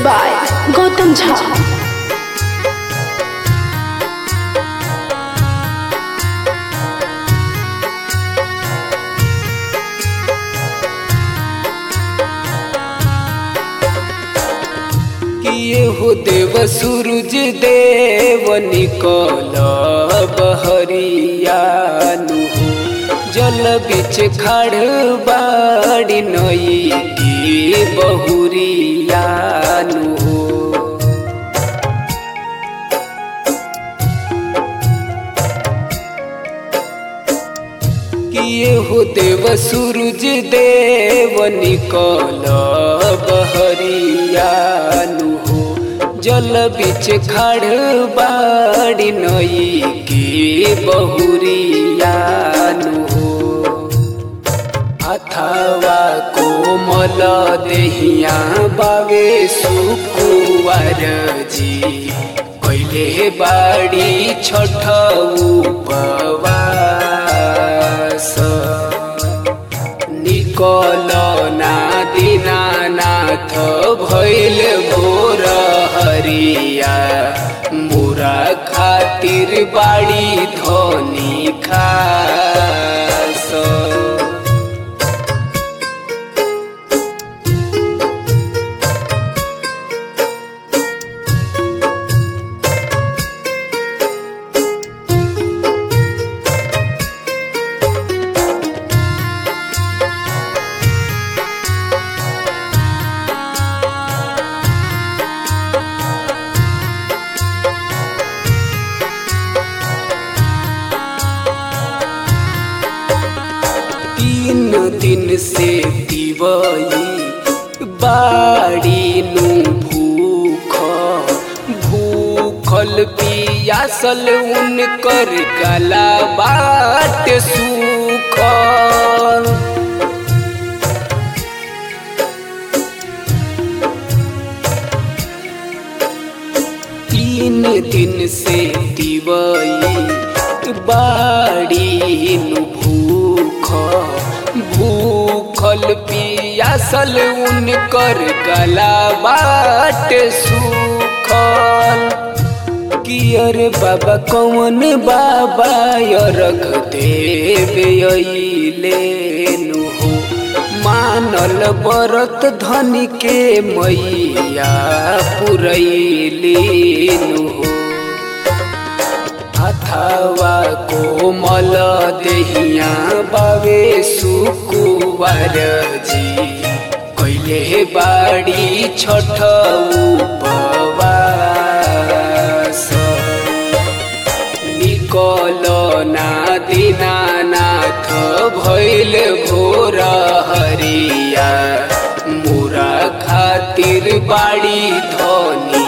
by Gautam Jha. किए हो देव सूरज देव निकल बहरियानु हो जल बिच खड़ बाड़ी नई की बहुरियानु हो। किए हो देव सूरज देव निकल बहरियानु हो जल बिच खड़ बाड़ी नई की बहुरियानु हो। अथवा कोमल देहिया बावे सुकुवार जी पहले बाड़ी छठ उपवास निकल ना दीनानाथ भइल भोर हरिया मोरा खातिर बाड़ी धनी खास। तीन दिन से दिवई बाड़ी नु भूखल पियासल उनकर गला बाट सूखल। तीन दिन से दिवई बाड़ी नु भूखल पियासल उनकर गला बाट सूखल। कियर बाबा कौन बाबा रख देवे लेनु हो मानल बरत धनी के मैया पुरैलीनु हो। अथवा कोमल देहिया बावे सुकुवार जी कैले बाड़ी छठ उपवास निकल ना दीनानाथ भइल भोर हरिया मोरा खातिर बाड़ी धनी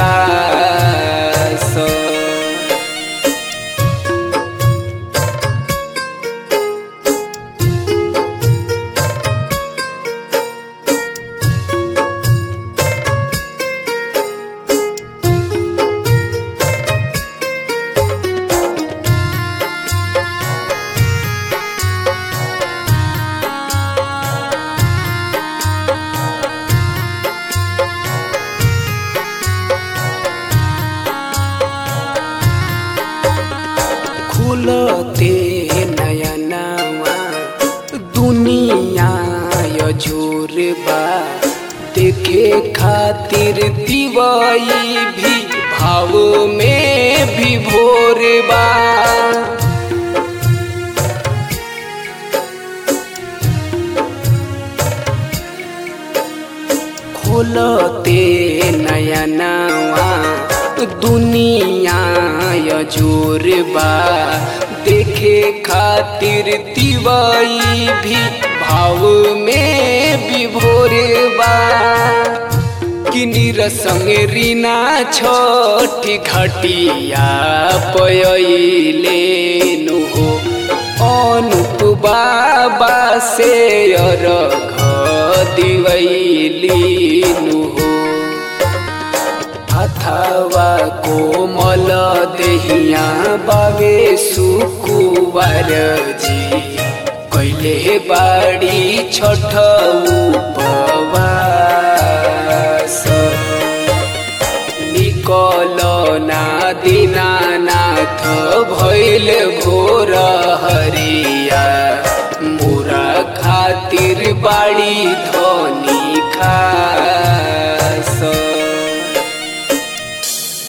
खास। खुलते नयनवा दुनिया जोर बा देखे खातिर दिवाई भी भाव में भी भोर बा। खुलते नयनवा दुनिया जोर बा देखे खातिर दिवाई भी भाव में भी भोर बा। किनिर संगे रीना छोटी घटिया पयलेनु हो अनुप बाबा से अर्घ दिवैलीनु हो। अथवा कोमल देहिया बावे सुकुवार जी कैले बाड़ी छठ उपवास। कवना दीनानाथ भइल भोर हरिया।